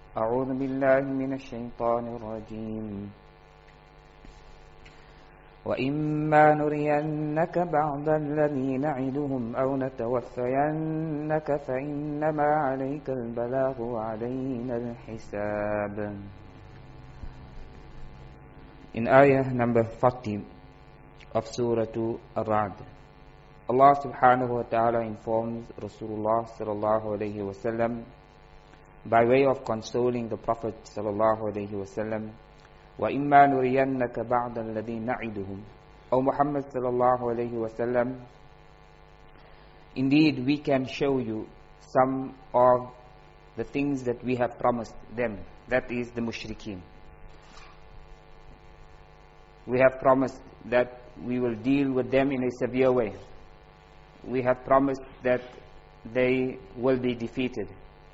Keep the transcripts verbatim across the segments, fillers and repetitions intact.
أعوذ بالله من الشيطان الرجيم وإما نرينك بعض الذي نعدهم أو نتوفينك فإنما عليك البلاغ وعلينا الحساب. In ayah number forty of Surah Ar-Ra'd, Allah subhanahu wa ta'ala informs Rasulullah sallallahu alayhi wa sallam by way of consoling the Prophet sallallahu alayhi wa sallam, وَإِمَّا نُرِيَنَّكَ بَعْضَ الَّذِي نَعِدُهُمْ. O Muhammad sallallahu alayhi wa sallam, indeed we can show you some of the things that we have promised them, that is the mushrikeen. We have promised that we will deal with them in a severe way. We have promised that they will be defeated.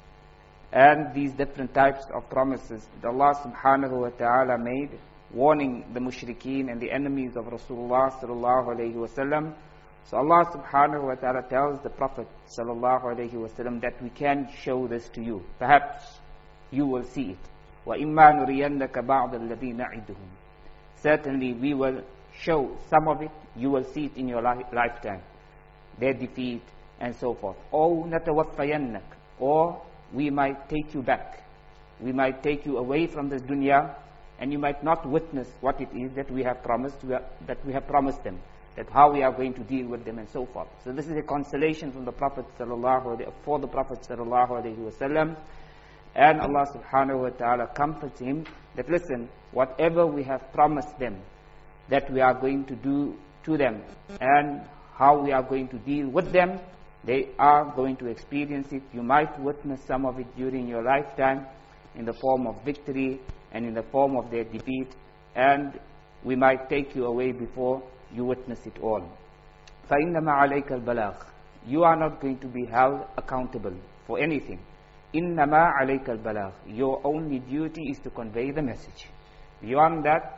And these different types of promises that Allah subhanahu wa ta'ala made, warning the mushrikeen and the enemies of Rasulullah sallallahu alayhi wa sallam. So Allah subhanahu wa ta'ala tells the Prophet sallallahu alayhi wa sallam that we can show this to you. Perhaps you will see it. وَإِمَّا نُرِيَنَّكَ بَعْضَ الَّذِي نَعِدُهُمْ. Certainly we will show some of it, you will see it in your li lifetime. Their defeat and so forth. أَوْ نَتَوَفَّيَنَّكَ. Or we might take you back. We might take you away from this dunya, and you might not witness what it is that we have promised, that we have promised them, that how we are going to deal with them and so forth. So this is a consolation from the Prophet sallallahu alaihi for the Prophet sallallahu alaihi wasallam, and Allah subhanahu wa ta'ala comforts him that listen, whatever we have promised them, that we are going to do to them, and how we are going to deal with them, they are going to experience it. You might witness some of it during your lifetime in the form of victory and in the form of their defeat, and we might take you away before you witness it all. فَإِنَّمَا عَلَيْكَ الْبَلَاغِ. You are not going to be held accountable for anything. إِنَّمَا عَلَيْكَ الْبَلَاغِ. Your only duty is to convey the message. Beyond that,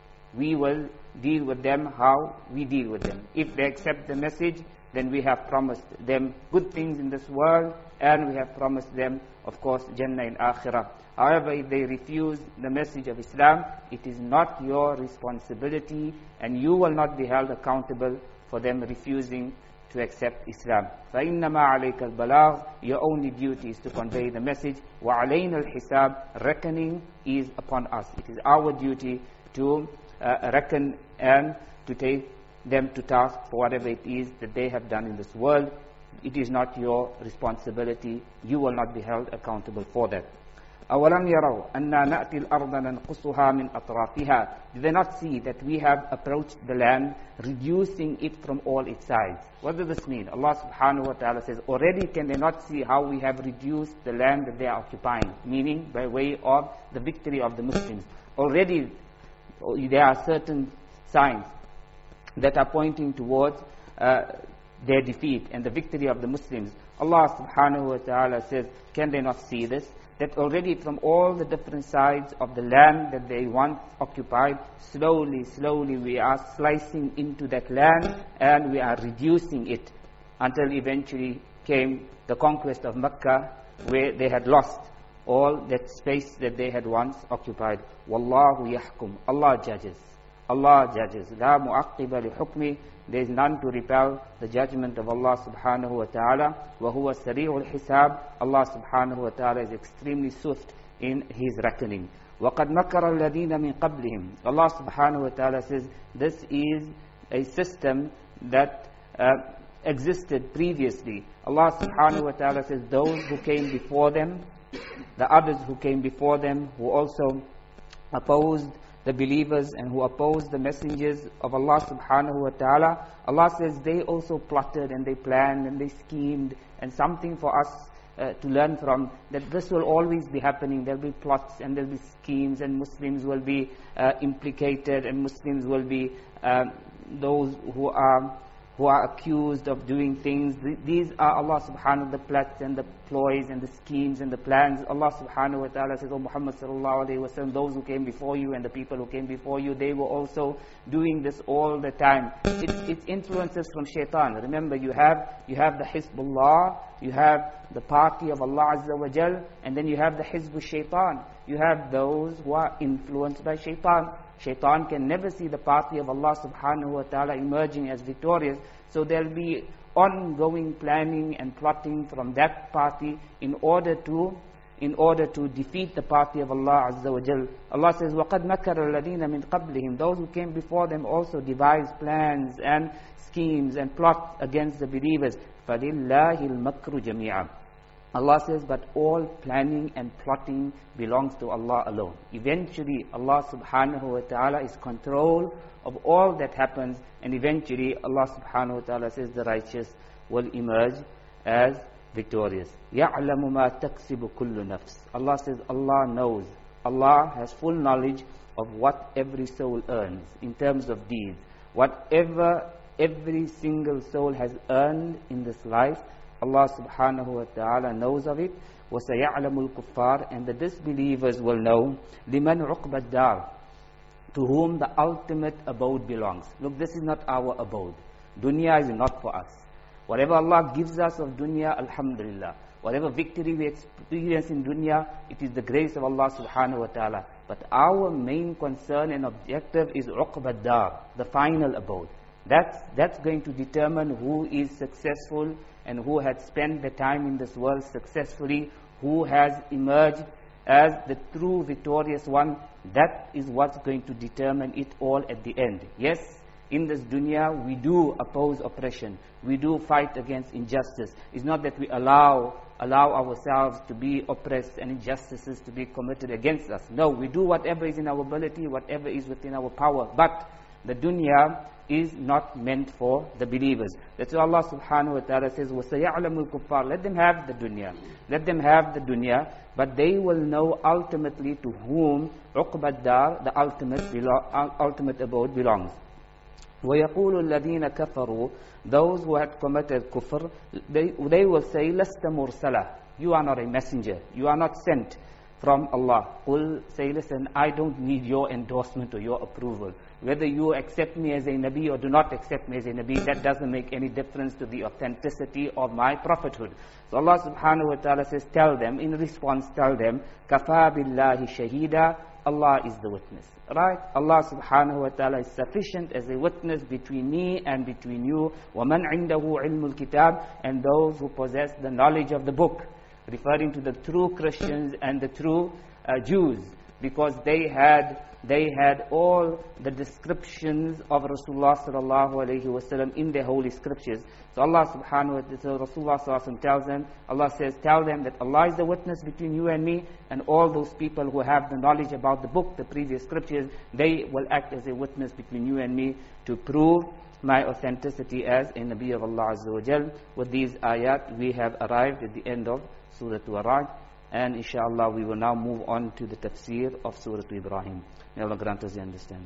we will deal with them how we deal with them. If they accept the message, then we have promised them good things in this world, and we have promised them, of course, Jannah in Akhirah. However, if they refuse the message of Islam, it is not your responsibility, and you will not be held accountable for them refusing to accept Islam. فَإِنَّمَا عَلَيْكَ الْبَلَاغِ. Your only duty is to convey the message. وَعَلَيْنَا الْحِسَابِ. Reckoning is upon us. It is our duty to uh, reckon and to take them to task for whatever it is that they have done in this world. It is not your responsibility. You will not be held accountable for that. أَوَلَمْ يَرَوْا أَنَّا نَأْتِي الْأَرْضَ نَنْقُصُهَا مِنْ أَطْرَافِهَا. Do they not see that we have approached the land, reducing it from all its sides? What does this mean? Allah subhanahu wa ta'ala says, already can they not see how we have reduced the land that they are occupying? Meaning by way of the victory of the Muslims. Already there are certain signs that are pointing towards uh, their defeat and the victory of the Muslims. Allah subhanahu wa ta'ala says, can they not see this? That already from all the different sides of the land that they once occupied, slowly, slowly we are slicing into that land, and we are reducing it until eventually came the conquest of Mecca, where they had lost all that space that they had once occupied. Wallahu yahkum. Allah judges. Allah judges. La mu'aqqiba li hukmi. There is none to repel the judgment of Allah subhanahu wa ta'ala. Wa huwa sari'ul hisab. Allah subhanahu wa ta'ala is extremely swift in His reckoning. وَقَدْ مَكَرَ الَّذِينَ مِنْ قَبْلِهِمْ. Allah subhanahu wa ta'ala says this is a system that uh, existed previously. Allah subhanahu wa ta'ala says those who came before them, the others who came before them, who also opposed the believers and who opposed the messengers of Allah subhanahu wa ta'ala, Allah says they also plotted and they planned and they schemed, and something for us uh, to learn from, that this will always be happening. There will be plots and there will be schemes, and Muslims will be uh, implicated, and Muslims will be uh, those who are who are accused of doing things. These are Allah subhanahu wa ta'ala, the plots and the ploys and the schemes and the plans. Allah subhanahu wa ta'ala says, "O Muhammad sallallahu alayhi wa sallam, those who came before you and the people who came before you, they were also doing this all the time." It's, it's influences from shaitan. Remember, you have you have the Hizbullah, you have the party of Allah Azza wa Jal, and then you have the Hizb shaitan. You have those who are influenced by shaitan. Shaitan can never see the party of Allah subhanahu wa ta'ala emerging as victorious. So there will be ongoing planning and plotting from that party in order to in order to defeat the party of Allah Azza wa Jal. Allah says, وَقَدْ مَكَرَ الَّذِينَ مِنْ قَبْلِهِمْ. Those who came before them also devised plans and schemes and plots against the believers. فَلِلَّهِ الْمَكْرُ جَمِيعًا. Allah says, but all planning and plotting belongs to Allah alone. Eventually, Allah subhanahu wa ta'ala is control of all that happens, and eventually Allah subhanahu wa ta'ala says the righteous will emerge as victorious. يَعْلَمُ مَا تَكْسِبُ كُلُّ نَفْسٍ. Allah says, Allah knows. Allah has full knowledge of what every soul earns in terms of deeds. Whatever every single soul has earned in this life, Allah subhanahu wa ta'ala knows of it. وَسَيَعْلَمُ الْكُفَّارِ. And the disbelievers will know, لِمَنْ عُقْبَ الدَّارِ. To whom the ultimate abode belongs. Look, this is not our abode. Dunya is not for us. Whatever Allah gives us of dunya, alhamdulillah. Whatever victory we experience in dunya, it is the grace of Allah subhanahu wa ta'ala. But our main concern and objective is عُقْبَ الدَّارِ, the final abode. That's, that's going to determine who is successful and who had spent the time in this world successfully, who has emerged as the true victorious one. That is what's going to determine it all at the end. Yes, in this dunya we do oppose oppression, we do fight against injustice. It's not that we allow allow ourselves to be oppressed and injustices to be committed against us. No, we do whatever is in our ability, whatever is within our power. But the dunya is not meant for the believers. That's why Allah subhanahu wa ta'ala says, وَسَيَعْلَمُ الْكُفَّارِ. Let them have the dunya. Let them have the dunya, but they will know ultimately to whom عُقْبَ الدَّارِ, the ultimate, belo- ultimate abode belongs. وَيَقُولُ الَّذِينَ كَفَرُوا. Those who had committed kufr, they, they will say, لَسْتَ مُرْسَلَةً. You are not a messenger. You are not sent from Allah. Qul, say, listen, I don't need your endorsement or your approval. Whether you accept me as a Nabi or do not accept me as a Nabi, that doesn't make any difference to the authenticity of my prophethood. So Allah subhanahu wa ta'ala says, tell them, in response, tell them, Kafa billahi shahida, Allah is the witness. Right? Allah subhanahu wa ta'ala is sufficient as a witness between me and between you. وَمَنْ عِنْدَهُ عِلْمُ الْكِتَابِ. And those who possess the knowledge of the book. Referring to the true Christians and the true uh, Jews, because they had they had all the descriptions of Rasulullah sallallahu alaihi wasallam in their holy scriptures. So Allah subhanahu wa ta'ala, Rasulullah sallallahu alaihi wasallam tells them, Allah says, tell them that Allah is the witness between you and me, and all those people who have the knowledge about the book, the previous scriptures, they will act as a witness between you and me to prove my authenticity as a Nabi of Allah Azza wa Jal. With these ayat, we have arrived at the end of Surah Ar-Ra'd, and inshallah we will now move on to the tafsir of Surah Ibrahim. May Allah grant us the understanding.